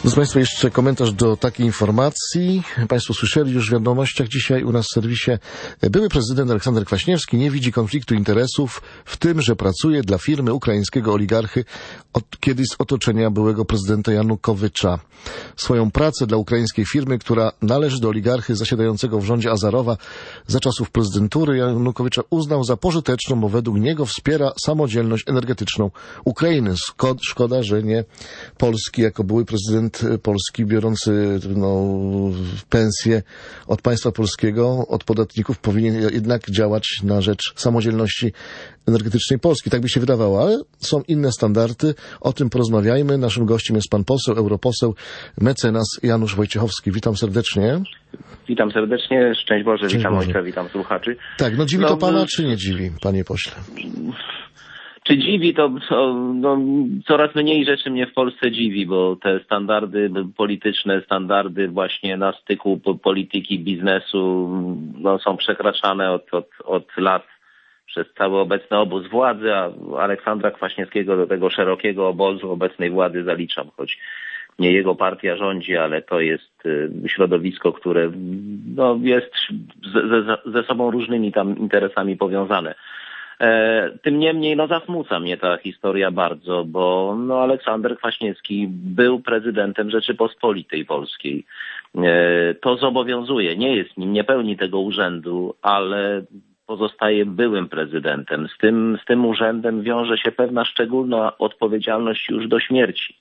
Proszę Państwa, jeszcze komentarz do takiej informacji. Państwo słyszeli już w wiadomościach dzisiaj u nas w serwisie. Były prezydent Aleksander Kwaśniewski nie widzi konfliktu interesów w tym, że pracuje dla firmy ukraińskiego oligarchy kiedyś z otoczenia byłego prezydenta Janukowycza. Swoją pracę dla ukraińskiej firmy, która należy do oligarchy zasiadającego w rządzie Azarowa za czasów prezydentury Janukowycza, uznał za pożyteczną, bo według niego wspiera samodzielność energetyczną Ukrainy. Szkoda, że nie Polski jako były prezydent Polski biorący pensję od państwa polskiego, od podatników, powinien jednak działać na rzecz samodzielności energetycznej Polski. Tak by się wydawało, ale są inne standardy. O tym porozmawiajmy. Naszym gościem jest pan poseł, europoseł, mecenas Janusz Wojciechowski. Witam serdecznie. Witam serdecznie. Szczęść Boże. Witam ojca, witam słuchaczy. Tak, dziwi to pana, czy nie dziwi, panie pośle? Czy dziwi, to coraz mniej rzeczy mnie w Polsce dziwi, bo te standardy polityczne, standardy właśnie na styku polityki, biznesu są przekraczane od lat przez cały obecny obóz władzy, a Aleksandra Kwaśniewskiego do tego szerokiego obozu obecnej władzy zaliczam, choć nie jego partia rządzi, ale to jest środowisko, które jest ze sobą różnymi tam interesami powiązane. Tym niemniej zasmuca mnie ta historia bardzo, bo Aleksander Kwaśniewski był prezydentem Rzeczypospolitej Polskiej. To zobowiązuje, nie jest nim, nie pełni tego urzędu, ale pozostaje byłym prezydentem. Z tym urzędem wiąże się pewna szczególna odpowiedzialność już do śmierci.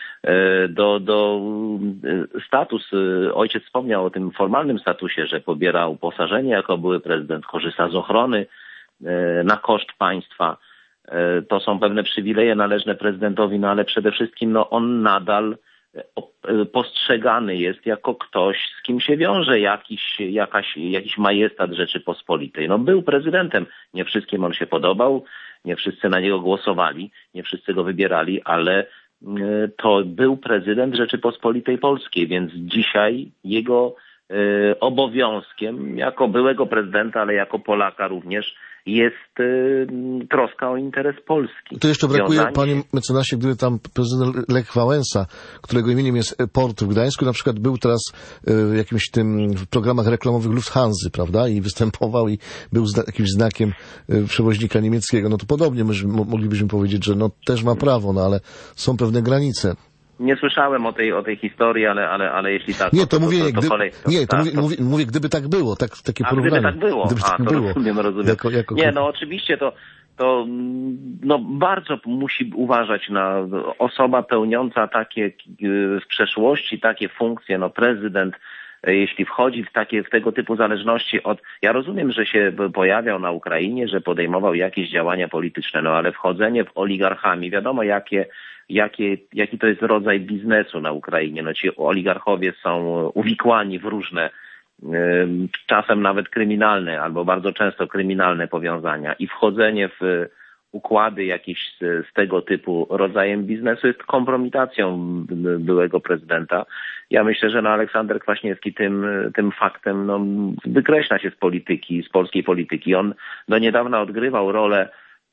Status, ojciec wspomniał o tym formalnym statusie, że pobiera uposażenie jako były prezydent, korzysta z ochrony na koszt państwa. To są pewne przywileje należne prezydentowi, ale przede wszystkim on nadal postrzegany jest jako ktoś, z kim się wiąże jakiś majestat Rzeczypospolitej. Był prezydentem, nie wszystkim on się podobał, nie wszyscy na niego głosowali, nie wszyscy go wybierali, ale to był prezydent Rzeczypospolitej Polskiej, więc dzisiaj jego obowiązkiem jako byłego prezydenta, ale jako Polaka również jest troska o interes Polski. To jeszcze brakuje, panie mecenasie, gdyby tam prezydent Lech Wałęsa, którego imieniem jest port w Gdańsku, na przykład był teraz w jakimś w programach reklamowych Lufthansy, prawda? I występował i był jakimś znakiem przewoźnika niemieckiego. To podobnie moglibyśmy powiedzieć, że też ma prawo, ale są pewne granice. Nie słyszałem o tej historii, ale jeśli tak... Nie, to mówię, mówię, gdyby tak było, takie porównanie. Gdyby tak było. Rozumiem. Nie, oczywiście to bardzo musi uważać na osoba pełniąca takie w przeszłości takie funkcje, prezydent, jeśli wchodzi w tego typu zależności od... Ja rozumiem, że się pojawiał na Ukrainie, że podejmował jakieś działania polityczne, ale wchodzenie w oligarchami, wiadomo jaki to jest rodzaj biznesu na Ukrainie. Ci oligarchowie są uwikłani w różne, czasem nawet kryminalne, albo bardzo często kryminalne powiązania i wchodzenie w układy jakieś z tego typu rodzajem biznesu jest kompromitacją byłego prezydenta. Ja myślę, że Aleksander Kwaśniewski tym faktem wykreśla się z polskiej polityki. On do niedawna odgrywał rolę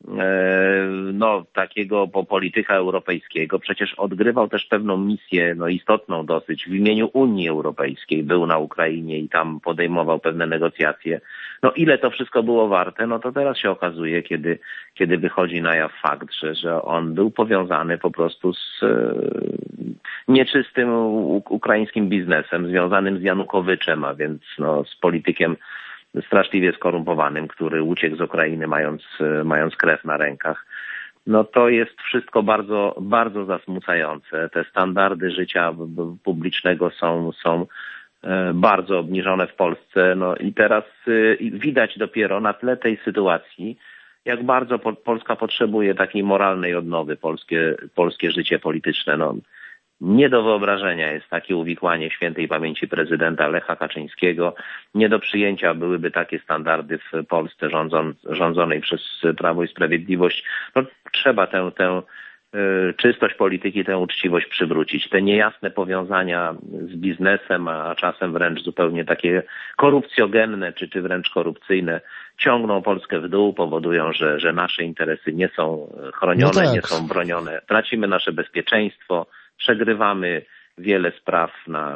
takiego polityka europejskiego. Przecież odgrywał też pewną misję, istotną dosyć w imieniu Unii Europejskiej. Był na Ukrainie i tam podejmował pewne negocjacje. Ile to wszystko było warte, to teraz się okazuje, kiedy wychodzi na jaw fakt, że on był powiązany po prostu z nieczystym ukraińskim biznesem, związanym z Janukowiczem, a więc z politykiem straszliwie skorumpowanym, który uciekł z Ukrainy mając krew na rękach. To jest wszystko bardzo, bardzo zasmucające. Te standardy życia publicznego są bardzo obniżone w Polsce. I teraz widać dopiero na tle tej sytuacji, jak bardzo Polska potrzebuje takiej moralnej odnowy, polskie życie polityczne. Nie do wyobrażenia jest takie uwikłanie świętej pamięci prezydenta Lecha Kaczyńskiego. Nie do przyjęcia byłyby takie standardy w Polsce rządzonej przez Prawo i Sprawiedliwość. Trzeba tę czystość polityki, tę uczciwość przywrócić. Te niejasne powiązania z biznesem, a czasem wręcz zupełnie takie korupcjogenne, czy wręcz korupcyjne, ciągną Polskę w dół, powodują, że nasze interesy nie są chronione, nie są bronione. Tracimy nasze bezpieczeństwo, przegrywamy wiele spraw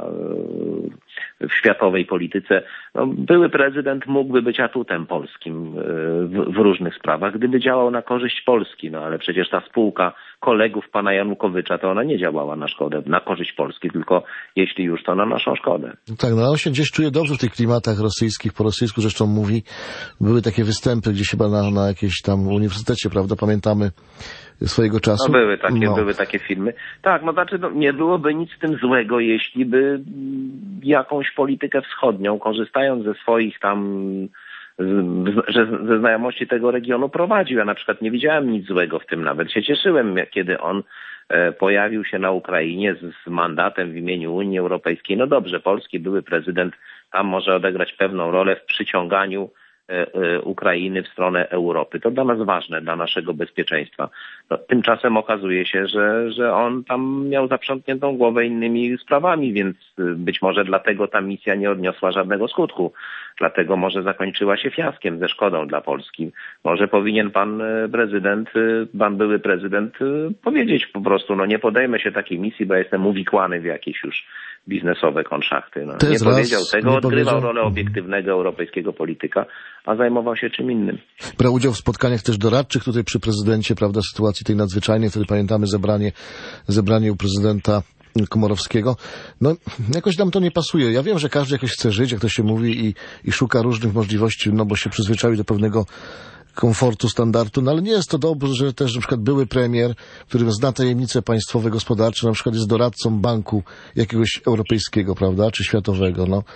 w światowej polityce. No, były prezydent mógłby być atutem polskim w różnych sprawach, gdyby działał na korzyść Polski, no ale przecież ta spółka kolegów pana Janukowycza, to ona nie działała na szkodę, na korzyść Polski, tylko jeśli już, to na naszą szkodę. Tak, no on się gdzieś czuje dobrze w tych klimatach rosyjskich, po rosyjsku zresztą mówi. Były takie występy gdzieś chyba na jakiejś tam uniwersytecie, prawda, pamiętamy swojego czasu. No były takie filmy. Tak, no znaczy nie byłoby nic z tym złego, jeśli by jakąś politykę wschodnią, korzystając ze swoich tam ze znajomości tego regionu prowadził. Ja na przykład nie widziałem nic złego w tym, nawet się cieszyłem, kiedy on pojawił się na Ukrainie z mandatem w imieniu Unii Europejskiej. No dobrze, polski były prezydent tam może odegrać pewną rolę w przyciąganiu Ukrainy w stronę Europy. To dla nas ważne, dla naszego bezpieczeństwa. No, tymczasem okazuje się, że on tam miał zaprzątniętą głowę innymi sprawami, więc być może dlatego ta misja nie odniosła żadnego skutku. Dlatego może zakończyła się fiaskiem, ze szkodą dla Polski. Może powinien pan były prezydent powiedzieć po prostu, no nie podejmę się takiej misji, bo ja jestem uwikłany w jakieś już biznesowe konszachty. No, nie powiedział tego, odgrywał rolę obiektywnego europejskiego polityka, a zajmował się czym innym. Brał udział w spotkaniach też doradczych tutaj przy prezydencie, prawda, sytuacji tej nadzwyczajnej, wtedy pamiętamy zebranie u prezydenta Komorowskiego. No, jakoś nam to nie pasuje. Ja wiem, że każdy jakoś chce żyć, jak to się mówi, i szuka różnych możliwości, no bo się przyzwyczaił do pewnego komfortu, standardu, no ale nie jest to dobrze, że też na przykład były premier, który zna tajemnice państwowe, gospodarcze, na przykład jest doradcą banku jakiegoś europejskiego, prawda, czy światowego, no.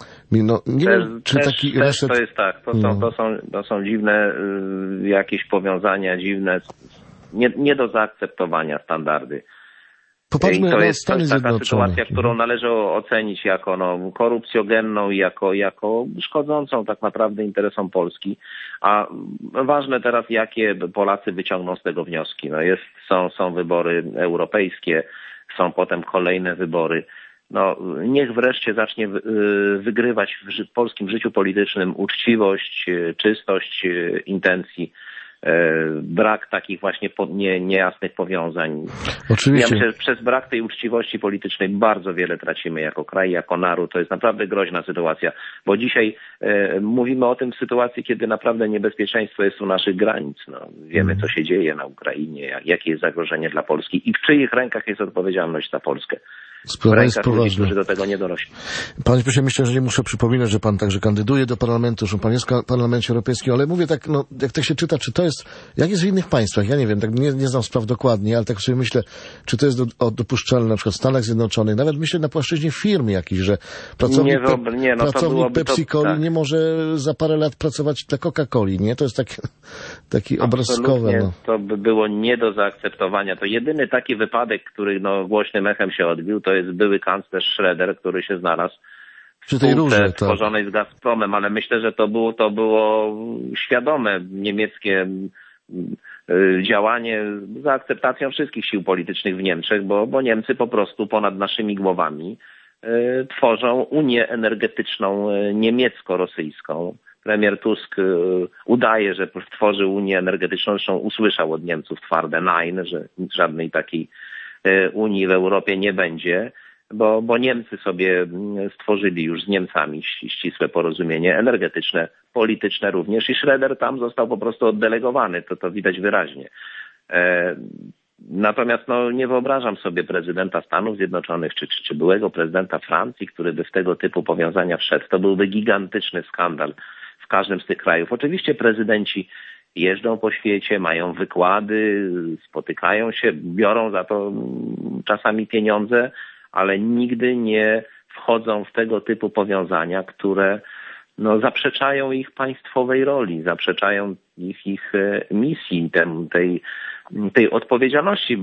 Nie wiem, czy taki reset... To jest tak, to są dziwne jakieś powiązania, dziwne, nie do zaakceptowania standardy. Popatrzmy to na jest Stany taka Zjednoczone. sytuacja, którą należy ocenić jako korupcjogenną i jako szkodzącą tak naprawdę interesom Polski. A ważne teraz, jakie Polacy wyciągną z tego wnioski. No są wybory europejskie, są potem kolejne wybory. No, niech wreszcie zacznie wygrywać w polskim życiu politycznym uczciwość, czystość intencji, brak takich właśnie niejasnych powiązań. Oczywiście. Ja myślę, że przez brak tej uczciwości politycznej bardzo wiele tracimy jako kraj, jako naród. To jest naprawdę groźna sytuacja, bo dzisiaj mówimy o tym w sytuacji, kiedy naprawdę niebezpieczeństwo jest u naszych granic. No, wiemy, co się dzieje na Ukrainie, jakie jest zagrożenie dla Polski i w czyich rękach jest odpowiedzialność za Polskę. Sprawa jest poważna. Ludzi, którzy do tego nie dorośli. Panie pośle, myślę, że nie muszę przypominać, że pan także kandyduje do parlamentu, że pan jest w Parlamencie Europejskim, ale mówię tak, no, jak tak się czyta, czy to jest, jak jest w innych państwach, ja nie wiem, tak nie znam spraw dokładnie, ale tak sobie myślę, czy to jest dopuszczalne na przykład w Stanach Zjednoczonych, nawet myślę na płaszczyźnie firmy jakiejś, że pracownik Pepsi-Coli nie może za parę lat pracować dla Coca-Coli, nie? To jest taki obrazkowe. No. To by było nie do zaakceptowania. To jedyny taki wypadek, który głośnym echem się odbił, to jest były kanclerz Schroeder, który się znalazł w spółce tworzonej z Gazpromem, ale myślę, że to było świadome niemieckie działanie za akceptacją wszystkich sił politycznych w Niemczech, bo Niemcy po prostu ponad naszymi głowami tworzą unię energetyczną niemiecko-rosyjską. Premier Tusk udaje, że tworzy unię energetyczną, zresztą usłyszał od Niemców twarde nein, że żadnej takiej Unii w Europie nie będzie, bo Niemcy sobie stworzyli już z Niemcami ścisłe porozumienie energetyczne, polityczne również i Schroeder tam został po prostu oddelegowany, to widać wyraźnie. Natomiast nie wyobrażam sobie prezydenta Stanów Zjednoczonych czy byłego prezydenta Francji, który by w tego typu powiązania wszedł. To byłby gigantyczny skandal w każdym z tych krajów. Oczywiście prezydenci jeżdżą po świecie, mają wykłady, spotykają się, biorą za to czasami pieniądze, ale nigdy nie wchodzą w tego typu powiązania, które zaprzeczają ich państwowej roli, zaprzeczają ich misji, tej odpowiedzialności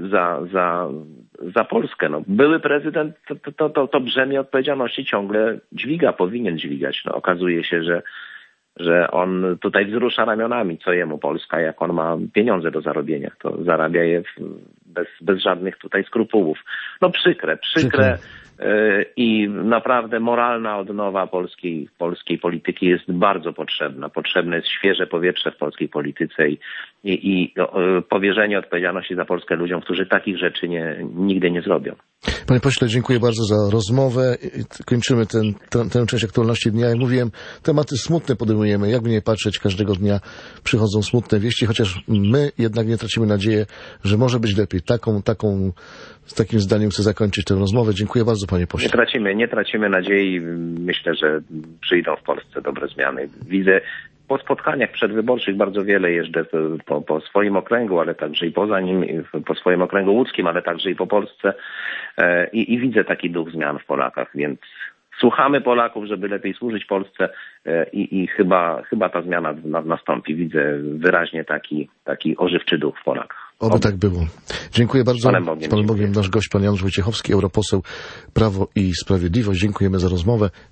za Polskę. Były prezydent to brzemię odpowiedzialności ciągle dźwiga, powinien dźwigać. Okazuje się, że on tutaj wzrusza ramionami, co jemu Polska, jak on ma pieniądze do zarobienia, to zarabia je bez żadnych tutaj skrupułów. Przykre. i naprawdę moralna odnowa polskiej polityki jest bardzo potrzebna. Potrzebne jest świeże powietrze w polskiej polityce i powierzenie odpowiedzialności za Polskę ludziom, którzy takich rzeczy nigdy nie zrobią. Panie pośle, dziękuję bardzo za rozmowę. Kończymy tę część aktualności dnia. Jak mówiłem, tematy smutne podejmujemy. Jakby nie patrzeć, każdego dnia przychodzą smutne wieści, chociaż my jednak nie tracimy nadziei, że może być lepiej. Z takim zdaniem chcę zakończyć tę rozmowę. Dziękuję bardzo, panie pośle. Nie tracimy nadziei. Myślę, że przyjdą w Polsce dobre zmiany. Widzę po spotkaniach przedwyborczych bardzo wiele jeżdżę po swoim okręgu, ale także i poza nim, po swoim okręgu łódzkim, ale także i po Polsce i widzę taki duch zmian w Polakach, więc słuchamy Polaków, żeby lepiej służyć Polsce i chyba ta zmiana nastąpi. Widzę wyraźnie taki ożywczy duch w Polakach. Oby tak było. Dziękuję bardzo. Z Panem Bogiem nasz gość, pan Janusz Wojciechowski, europoseł Prawo i Sprawiedliwość. Dziękujemy za rozmowę.